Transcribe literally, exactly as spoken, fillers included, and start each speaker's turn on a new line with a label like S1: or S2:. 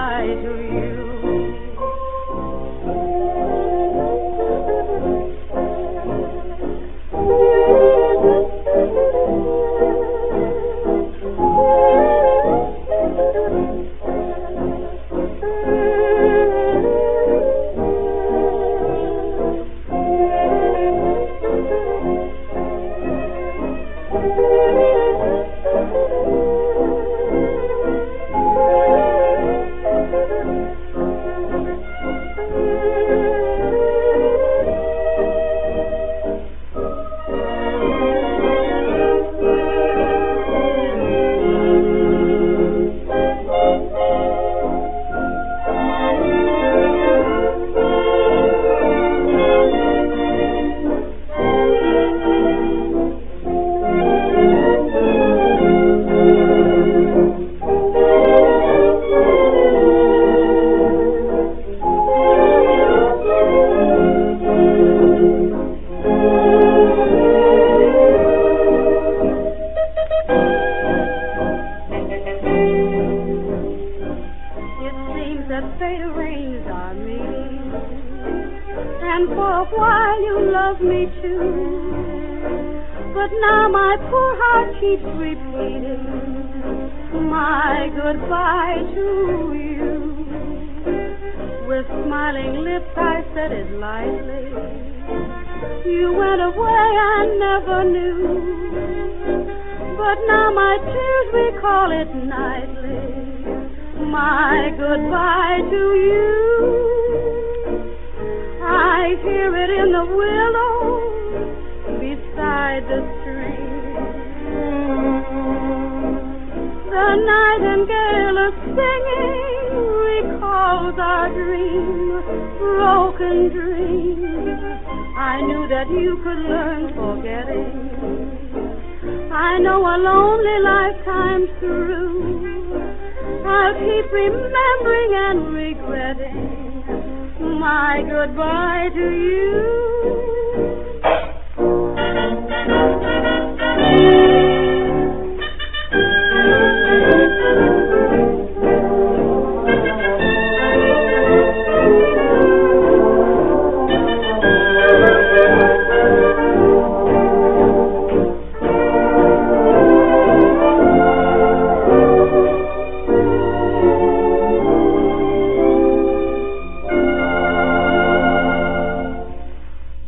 S1: goodbye to you. And for a while you loved me too, but now my poor heart keeps repeating my goodbye to you. With smiling lips I said it lightly. You went away, I never knew, but now my tears recall it nightly, my goodbye to you. I hear it in the willow beside the stream. The nightingale is singing recalls our dream, broken dream. I knew that you could learn forgetting. I know a lonely lifetime through, I'll keep remembering and regretting my goodbye to you.